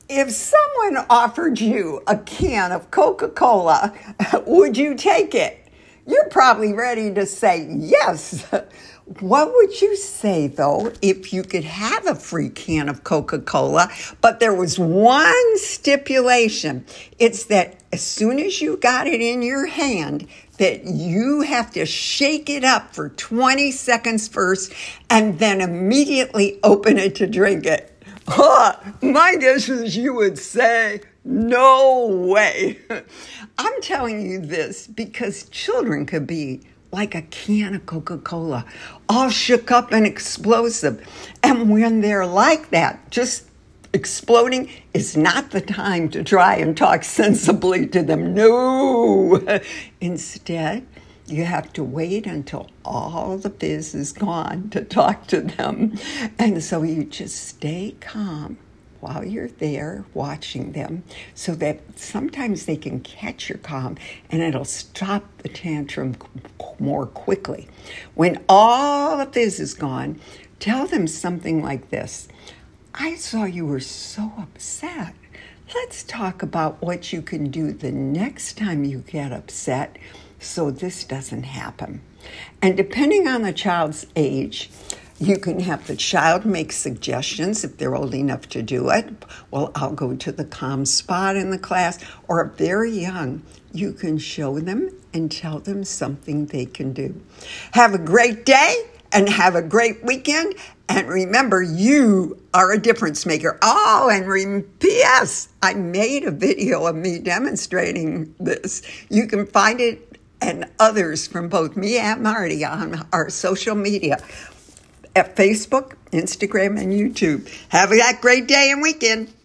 If someone offered you a can of Coca-Cola, would you take it? You're probably ready to say yes. What would you say, though, if you could have a free can of Coca-Cola, but there was one stipulation? It's that as soon as you got it in your hand, that you have to shake it up for 20 seconds first and then immediately open it to drink it. My guess is you would say, no way. I'm telling you this because children could be like a can of Coca-Cola, all shook up and explosive. And when they're like that, just exploding is not the time to try and talk sensibly to them. No. Instead, you have to wait until all the fizz is gone to talk to them. And so you just stay calm while you're there watching them so that sometimes they can catch your calm and it'll stop the tantrum more quickly. When all the fizz is gone, tell them something like this. I saw you were so upset. Let's talk about what you can do the next time you get upset so this doesn't happen. And depending on the child's age, you can have the child make suggestions if they're old enough to do it. Well, I'll go to the calm spot in the class. Or if they're young, you can show them and tell them something they can do. Have a great day and have a great weekend. And remember, you are a difference maker. Oh, and P.S. I made a video of me demonstrating this. You can find it and others from both me and Marty on our social media at Facebook, Instagram, and YouTube. Have a great day and weekend.